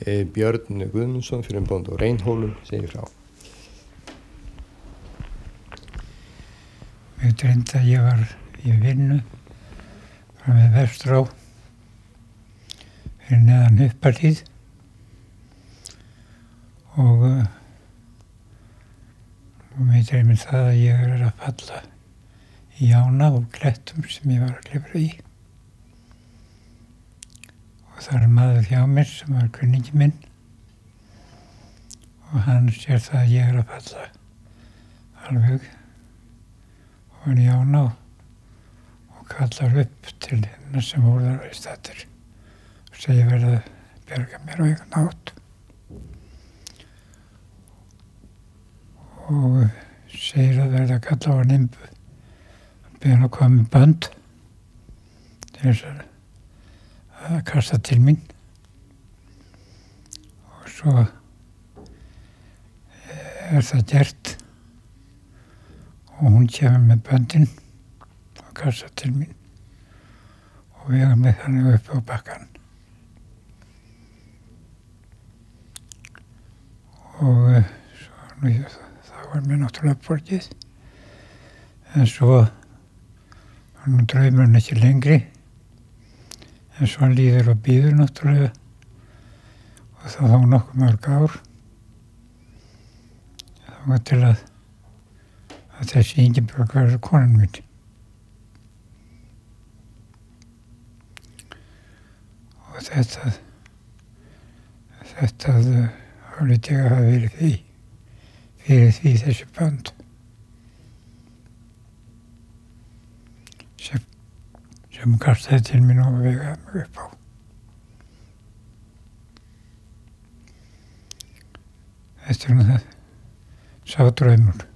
Björn Guðmundsson fyrir bóndi á Reynhólum segir frá. Mig dreymdi að ég var í vinnu frá með Vesturá fyrir neðan Uppahlíð og mig dreymdi það að ég er að falla í ána úr klettum sem ég var að klifra í. Og það er maður hjá mér sem var kunningi minn og hann sér það að ég er að falla alveg ofan í ána og kallar upp til hennar sem voru þar í stættir og segir verið að bjarga mér á einhvern hátt. Og segir að verið að kalla á hann Imbu og beða hann að koma með bönd til þess að kasta til mín. Og svo er það gert og hún kemur með böndin og kastar til mín og vegar mig þannig upp á bakkann. Og svo, það var mér náttúrulega borgið. En svo var nú draumurinn ekki lengri. En svo líður og býður náttúrulega og það þá nokkuð mörg ár. Það var til að þessi Ingibjörg verður konan mín. Og þetta álít ég að hafa verið fyrir því þessi bönd sem kastaði til mín og vegaði mig upp á. Þetta er nú það, sá draumur.